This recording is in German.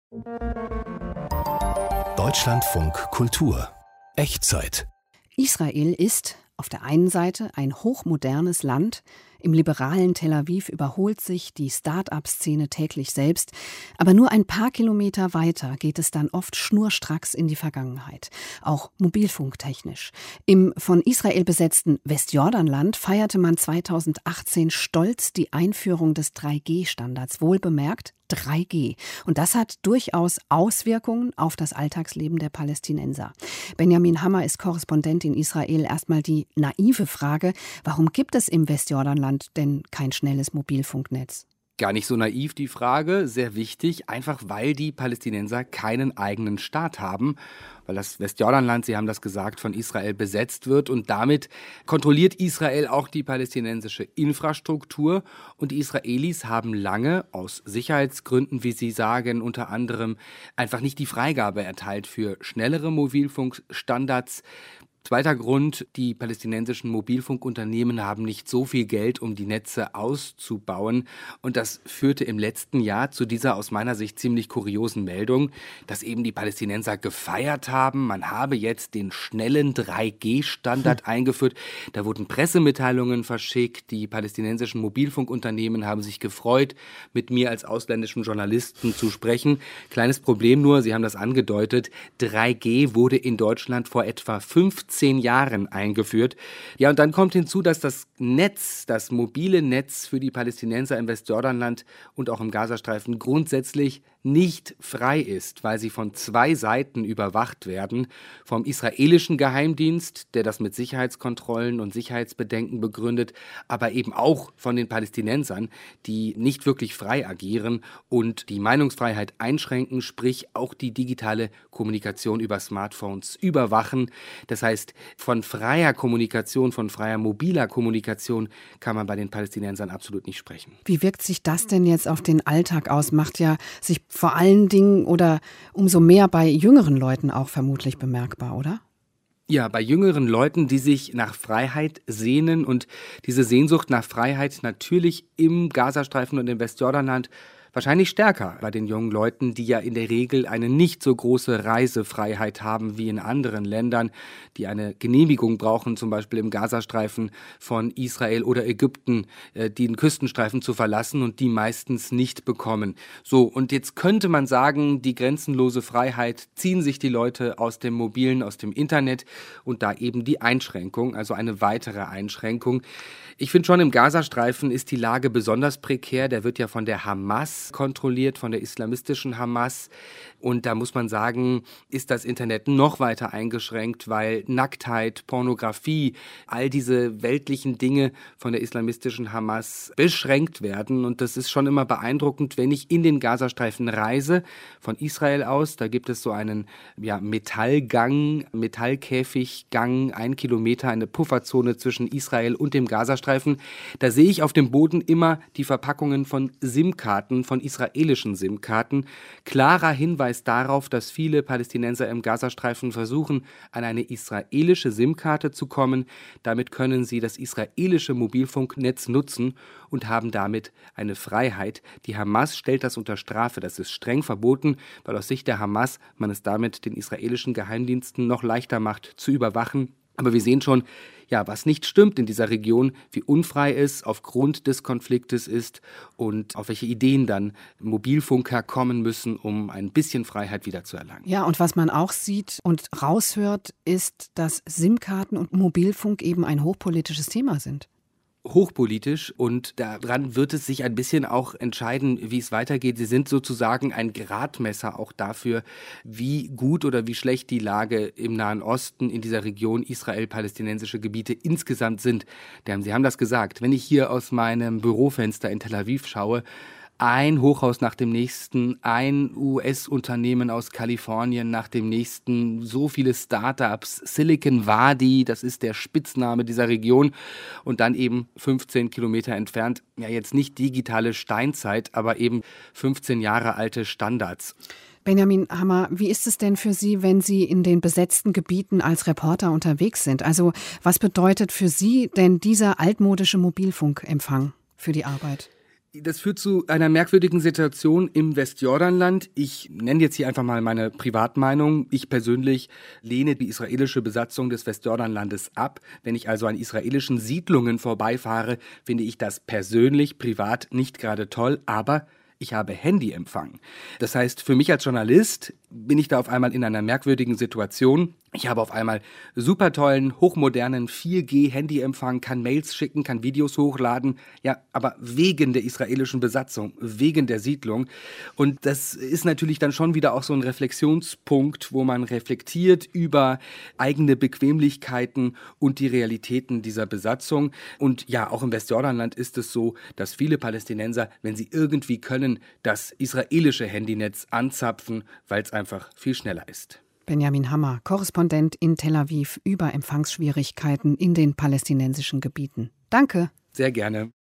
Deutschlandfunk Kultur. Echtzeit. Israel ist auf der einen Seite ein hochmodernes Land. Im liberalen Tel Aviv überholt sich die Start-up-Szene täglich selbst. Aber nur ein paar Kilometer weiter geht es dann oft schnurstracks in die Vergangenheit. Auch mobilfunktechnisch. Im von Israel besetzten Westjordanland feierte man 2018 stolz die Einführung des 3G-Standards. Wohlbemerkt 3G. Und das hat durchaus Auswirkungen auf das Alltagsleben der Palästinenser. Benjamin Hammer ist Korrespondent in Israel. Erstmal die naive Frage, warum gibt es im Westjordanland denn kein schnelles Mobilfunknetz? Gar nicht so naiv die Frage, sehr wichtig, einfach weil die Palästinenser keinen eigenen Staat haben, weil das Westjordanland, Sie haben das gesagt, von Israel besetzt wird und damit kontrolliert Israel auch die palästinensische Infrastruktur und die Israelis haben lange aus Sicherheitsgründen, wie sie sagen, unter anderem einfach nicht die Freigabe erteilt für schnellere Mobilfunkstandards. Zweiter Grund, die palästinensischen Mobilfunkunternehmen haben nicht so viel Geld, um die Netze auszubauen. Und das führte im letzten Jahr zu dieser aus meiner Sicht ziemlich kuriosen Meldung, dass eben die Palästinenser gefeiert haben. Man habe jetzt den schnellen 3G-Standard eingeführt. Da wurden Pressemitteilungen verschickt. Die palästinensischen Mobilfunkunternehmen haben sich gefreut, mit mir als ausländischen Journalisten zu sprechen. Kleines Problem nur, Sie haben das angedeutet, 3G wurde in Deutschland vor etwa 15 Jahren eingeführt. Ja, und dann kommt hinzu, dass das Netz, das mobile Netz für die Palästinenser im Westjordanland und auch im Gazastreifen grundsätzlich nicht frei ist, weil sie von zwei Seiten überwacht werden. Vom israelischen Geheimdienst, der das mit Sicherheitskontrollen und Sicherheitsbedenken begründet, aber eben auch von den Palästinensern, die nicht wirklich frei agieren und die Meinungsfreiheit einschränken, sprich auch die digitale Kommunikation über Smartphones überwachen. Das heißt, von freier Kommunikation, von freier mobiler Kommunikation kann man bei den Palästinensern absolut nicht sprechen. Wie wirkt sich das denn jetzt auf den Alltag aus? Macht ja sich vor allen Dingen oder umso mehr bei jüngeren Leuten auch vermutlich bemerkbar, oder? Ja, bei jüngeren Leuten, die sich nach Freiheit sehnen und diese Sehnsucht nach Freiheit natürlich im Gazastreifen und im Westjordanland wahrscheinlich stärker bei den jungen Leuten, die ja in der Regel eine nicht so große Reisefreiheit haben wie in anderen Ländern, die eine Genehmigung brauchen, zum Beispiel im Gazastreifen von Israel oder Ägypten, den Küstenstreifen zu verlassen und die meistens nicht bekommen. So, und jetzt könnte man sagen, die grenzenlose Freiheit ziehen sich die Leute aus dem Mobilen, aus dem Internet und da eben die Einschränkung, also eine weitere Einschränkung. Ich finde schon, im Gazastreifen ist die Lage besonders prekär. Der wird ja von der Hamas kontrolliert, von der islamistischen Hamas. Und da muss man sagen, ist das Internet noch weiter eingeschränkt, weil Nacktheit, Pornografie, all diese weltlichen Dinge von der islamistischen Hamas beschränkt werden. Und das ist schon immer beeindruckend, wenn ich in den Gazastreifen reise, von Israel aus. Da gibt es so einen Metallgang, Metallkäfiggang, 1 Kilometer, eine Pufferzone zwischen Israel und dem Gazastreifen. Da sehe ich auf dem Boden immer die Verpackungen von SIM-Karten, von israelischen SIM-Karten. Klarer Hinweis darauf, dass viele Palästinenser im Gazastreifen versuchen, an eine israelische SIM-Karte zu kommen. Damit können sie das israelische Mobilfunknetz nutzen und haben damit eine Freiheit. Die Hamas stellt das unter Strafe. Das ist streng verboten, weil aus Sicht der Hamas man es damit den israelischen Geheimdiensten noch leichter macht, zu überwachen. Aber wir sehen schon, ja, was nicht stimmt in dieser Region, wie unfrei es aufgrund des Konfliktes ist und auf welche Ideen dann Mobilfunker kommen müssen, um ein bisschen Freiheit wiederzuerlangen. Ja, und was man auch sieht und raushört, ist, dass SIM-Karten und Mobilfunk eben ein hochpolitisches Thema sind. Hochpolitisch und daran wird es sich ein bisschen auch entscheiden, wie es weitergeht. Sie sind sozusagen ein Gradmesser auch dafür, wie gut oder wie schlecht die Lage im Nahen Osten, in dieser Region israel-palästinensische Gebiete insgesamt sind. Sie haben das gesagt, wenn ich hier aus meinem Bürofenster in Tel Aviv schaue, ein Hochhaus nach dem nächsten, ein US-Unternehmen aus Kalifornien nach dem nächsten, so viele Startups, Silicon Valley, das ist der Spitzname dieser Region und dann eben 15 Kilometer entfernt, ja jetzt nicht digitale Steinzeit, aber eben 15 Jahre alte Standards. Benjamin Hammer, wie ist es denn für Sie, wenn Sie in den besetzten Gebieten als Reporter unterwegs sind? Also was bedeutet für Sie denn dieser altmodische Mobilfunkempfang für die Arbeit? Das führt zu einer merkwürdigen Situation im Westjordanland. Ich nenne jetzt hier einfach mal meine Privatmeinung. Ich persönlich lehne die israelische Besatzung des Westjordanlandes ab. Wenn ich also an israelischen Siedlungen vorbeifahre, finde ich das persönlich, privat nicht gerade toll, aber ich habe Handyempfang. Das heißt, für mich als Journalist bin ich da auf einmal in einer merkwürdigen Situation. Ich habe auf einmal super tollen, hochmodernen 4G-Handyempfang, kann Mails schicken, kann Videos hochladen. Ja, aber wegen der israelischen Besatzung, wegen der Siedlung. Und das ist natürlich dann schon wieder auch so ein Reflexionspunkt, wo man reflektiert über eigene Bequemlichkeiten und die Realitäten dieser Besatzung. Und ja, auch im Westjordanland ist es so, dass viele Palästinenser, wenn sie irgendwie können, das israelische Handynetz anzapfen, weil es einfach viel schneller ist. Benjamin Hammer, Korrespondent in Tel Aviv über Empfangsschwierigkeiten in den palästinensischen Gebieten. Danke. Sehr gerne.